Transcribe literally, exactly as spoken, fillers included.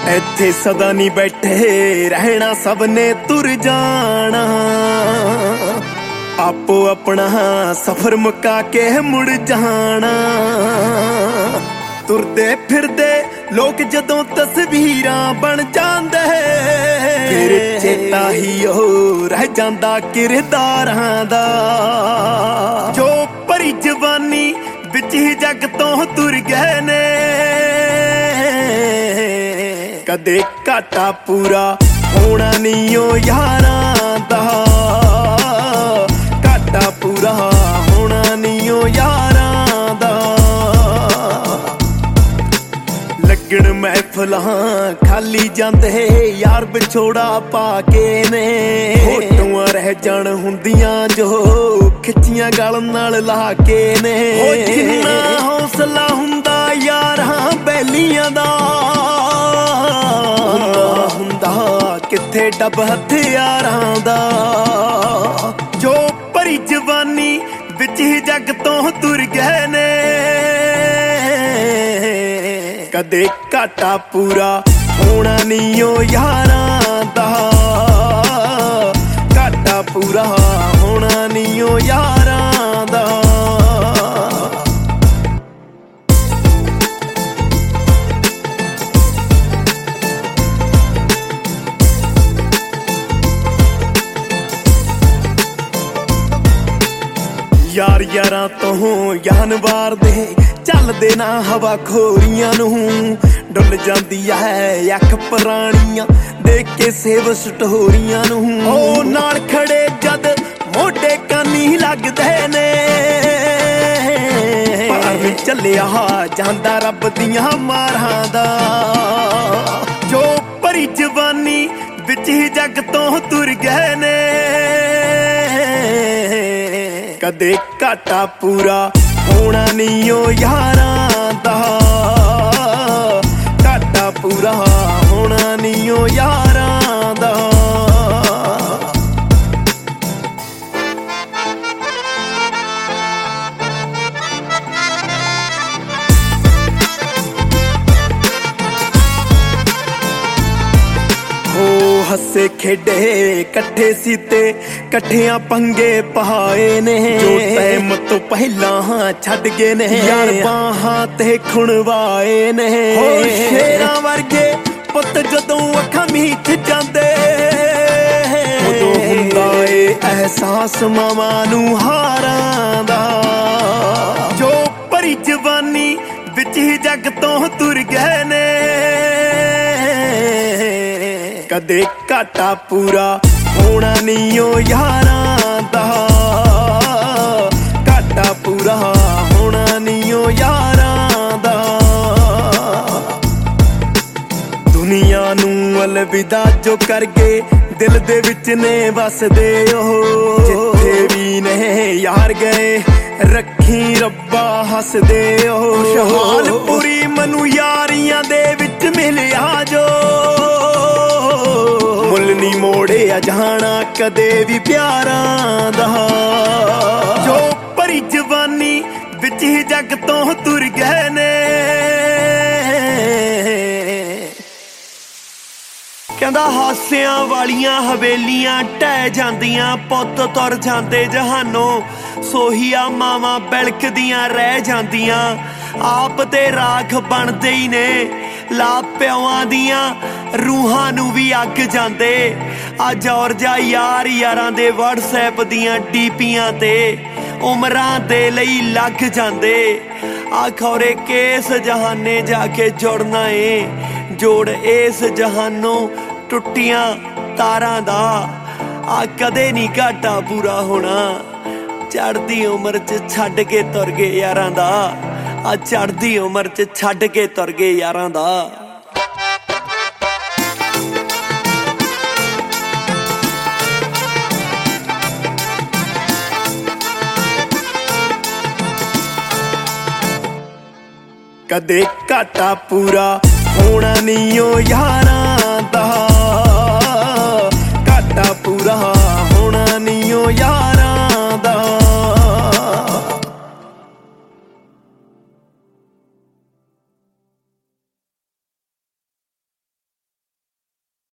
ਇੱਥੇ ਸਦਾ ਨਹੀਂ ਬੈਠੇ ਰਹਿਣਾ, ਸਭ ਨੇ ਤੁਰ ਜਾਣਾ। ਆਪੋ ਆਪਣਾ ਸਫ਼ਰ ਮੁਕਾ ਕੇ ਮੁੜ ਜਾਣਾ। ਤੁਰਦੇ ਫਿਰਦੇ ਲੋਕ ਜਦੋਂ ਤਸਵੀਰਾਂ ਬਣ ਜਾਂਦੇ, ਫਿਰ ਚੇਤਾ ਹੀ ਉਹ ਰਹਿ ਜਾਂਦਾ ਕਿਰਦਾਰਾਂ ਦਾ। ਜੋ ਭਰੀ ਜਵਾਨੀ ਵਿੱਚ ਹੀ ਜੱਗ ਤੋਂ ਤੁਰ ਗਏ ਨੇ, ਕਦੇ ਘਾਟਾ ਪੂਰਾ ਹੋਣਾ ਨਹੀਂ ਓ ਯਾਰਾਂ ਦਾ। ਘਾਟਾ ਪੂਰਾ ਹੋਣਾ ਨਹੀਂ ਓ ਯਾਰਾਂ ਦਾ। ਲੱਗਣ ਮਹਿਫਲਾਂ ਖਾਲੀ ਜਾਂਦੇ ਯਾਰ ਵਿਛੋੜਾ ਪਾ ਕੇ ਨੇ। ਫੋਟੋਆਂ ਰਹਿ ਜਾਣ ਹੁੰਦੀਆਂ ਜੋ ਖਿੱਚੀਆਂ ਗਲ ਨਾਲ ਲਾ ਕੇ ਨੇ। ਜਿੰਨਾ ਹੌਸਲਾ ਹੁੰਦਾ ਯਾਰਾਂ ਬੈਲੀਆਂ ਦਾ, ਹੁੰਦਾ ਹੁੰਦਾ ਕਿੱਥੇ ਡੱਬ ਹਥਿਆਰਾਂ ਦਾ। ਜੋ ਭਰੀ ਜਵਾਨੀ ਵਿੱਚ ਹੀ ਜੱਗ ਤੋਂ ਤੁਰ ਗਏ ਨੇ, ਕਦੇ ਘਾਟਾ ਪੂਰਾ ਹੋਣਾ ਨਹੀਂ ਓ ਯਾਰਾਂ ਦਾ। ਘਾਟਾ ਪੂਰਾ ਹੋਣਾ ਨਹੀਂ ਓ ਯਾਰਾਂ ਦਾ। ਯਾਰ ਯਾਰਾਂ ਤੋਂ ਜਾਨ ਵਾਰਦੇ, ਚੱਲਦੇ ਨਾ ਹਵਾ ਖੋਰੀਆਂ ਨੂੰ। ਡੁੱਲ ਜਾਂਦੀ ਐ ਅੱਖ ਪੁਰਾਣੀਆਂ ਦੇਖ ਕੇ ਸੇਵ ਸਟੋਰੀਆਂ ਨੂੰ। ਉਹ ਨਾਲ ਖੜੇ ਜਦ ਮੋਢੇ ਕਾਨੀ ਲੱਗਦੇ ਨੇ, ਪਰ ਚੱਲਿਆ ਜਾਂਦਾ ਰੱਬ ਦੀਆਂ ਮਾਰਾਂ ਦਾ। ਜੋ ਭਰੀ ਜਵਾਨੀ ਵਿੱਚ ਹੀ ਜੱਗ ਤੋਂ ਤੁਰ ਗਏ ਨੇ, ਕਦੇ ਘਾਟਾ ਪੂਰਾ ਹੋਣਾ ਨਹੀਂ ਓ ਯਾਰਾਂ ਦਾ। ਘਾਟਾ ਪੂਰਾ ਹੋਣਾ ਨਹੀਂ ਓ ਯਾਰਾਂ ਦਾ। ਹੱਸੇ ਖੇਡੇ ਇਕੱਠੇ ਸੀ ਤੇ ਇਕੱਠਿਆਂ ਪੰਗੇ ਪਹਾਏ ਨੇ। ਜੋ ਟਾਈਮ ਤੋਂ ਪਹਿਲਾਂ ਛੱਡ ਗਏ ਨੇ ਯਾਰ ਬਾਹਾਂ ਤੇ ਖੁਣਵਾਏ ਨੇ। ਸ਼ੇਰਾਂ ਵਰਗੇ ਪੁੱਤ ਜਦੋਂ ਅੱਖਾਂ ਮੀਚ ਜਾਂਦੇ, ਉਦੋਂ ਹੁੰਦਾ ਏ ਅਹਿਸਾਸ ਮਾਵਾਂ ਨੂੰ ਹਾਰਾਂ ਦਾ। ਜੋ ਭਰੀ ਜਵਾਨੀ ਵਿੱਚ ਹੀ ਜੱਗ ਤੋਂ ਤੁਰ ਗਏ ਨੇ, ਕਦੇ ਘਾਟਾ ਪੂਰਾ ਹੋਣਾ ਨਹੀਂ ਓ ਯਾਰਾਂ ਦਾ। ਘਾਟਾ ਪੂਰਾ ਹੋਣਾ ਨਹੀਂ ਓ ਯਾਰਾਂ ਦਾ। ਦੁਨੀਆ ਨੂੰ ਅਲਵਿਦਾ ਜੋ ਕਰ ਗਏ, ਦਿਲ ਦੇ ਵਿੱਚ ਨੇ ਵਸਦੇ ਉਹ। ਜਿੱਥੇ ਵੀ ਨੇ ਯਾਰ ਗਏ ਰੱਖੀ ਰੱਬਾ ਹੱਸਦੇ ਉਹ। ਖੁਸ਼ਹਾਲਪੁਰੀ ਮੈਨੂੰ ਯਾਰੀਆਂ ਦੇ ਵਿੱਚ ਮਿਲਿਆ ਜੋ, ਮੁੱਲ ਨੀ ਮੋੜਿਆ ਜਾਣਾ ਕਦੇ ਵੀ ਪਿਆਰਾਂ ਦਾ। ਜੋ ਭਰੀ ਜਵਾਨੀ ਵਿੱਚ ਹੀ ਜੱਗ ਤੋਂ ਤੁਰ ਗਏ ਨੇ, ਕਹਿੰਦਾ ਹਾਸਿਆਂ ਵਾਲੀਆਂ ਹਵੇਲੀਆਂ ਢਹਿ ਜਾਂਦੀਆਂ, ਪੁੱਤ ਤੁਰ ਜਾਂਦੇ ਜਹਾਨੋਂ। ਸੋਹੀਆਂ ਮਾਵਾਂ ਬਿਲਕਦੀਆਂ ਰਹਿ ਜਾਂਦੀਆਂ, ਆਪ ਤੇ ਰਾਖ ਬਣਦੇ ਹੀ ਨੇ। ਲਾ ਪਿਓਆਂ ਦੀਆਂ ਰੂਹਾਂ ਨੂੰ ਵੀ ਅੱਗ ਜਾਂਦੇ। ਅੱਜ ਔਰ ਜਾ ਯਾਰ ਯਾਰਾਂ ਦੇ ਵਟਸਐਪ ਦੀਆਂ ਡੀਪੀਆਂ ਤੇ ਉਮਰਾਂ ਦੇ ਲਈ ਲੱਗ ਜਾਂਦੇ। ਆ ਖੌਰੇ ਕਿਸ ਜਹਾਨੇ ਜਾ ਕੇ ਜੁੜਨਾ ਏ, ਜੋੜ ਇਸ ਜਹਾਨੋਂ ਟੁੱਟੀਆਂ ਤਾਰਾਂ ਦਾ। ਆ ਕਦੇ ਨਹੀਂ ਘਾਟਾ ਪੂਰਾ ਹੋਣਾ, ਚੜ੍ਹਦੀ ਉਮਰ 'ਚ ਛੱਡ ਕੇ ਤੁਰ ਗਏ ਯਾਰਾਂ ਦਾ। ਆ ਚੜ੍ਹਦੀ ਉਮਰ 'ਚ ਛੱਡ ਕੇ ਤੁਰ ਗਏ ਯਾਰਾਂ ਦਾ। ਕਦੇ ਘਾਟਾ ਪੂਰਾ ਹੋਣਾ ਨਹੀਂ ਓ ਯਾਰਾਂ